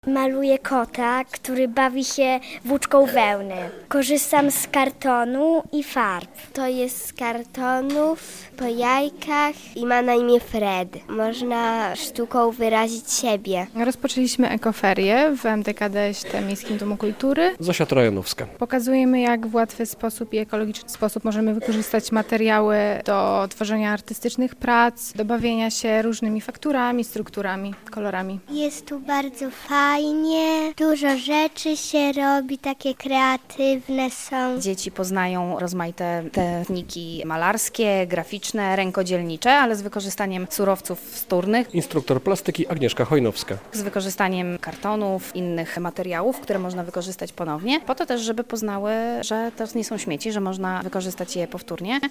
Maluję kota, który bawi się włóczką wełny. Korzystam z kartonu i farb. To jest z kartonów, po jajkach i ma na imię Fred. Można sztuką wyrazić siebie. Rozpoczęliśmy ekoferię w MDKD Miejskim Domu Kultury. Zosia Trojanowska. Pokazujemy, jak w łatwy sposób i ekologiczny sposób możemy wykorzystać materiały do tworzenia artystycznych prac, do bawienia się różnymi fakturami, strukturami, kolorami. Jest tu bardzo fajnie, dużo rzeczy się robi, takie kreatywne są. Dzieci poznają rozmaite techniki malarskie, graficzne, rękodzielnicze, ale z wykorzystaniem surowców wtórnych. Instruktor plastyki Agnieszka Hojnowska. Z wykorzystaniem kartonów, innych materiałów, które można wykorzystać ponownie, po to też, żeby poznały, że to nie są śmieci, że można wykorzystać je powtórnie.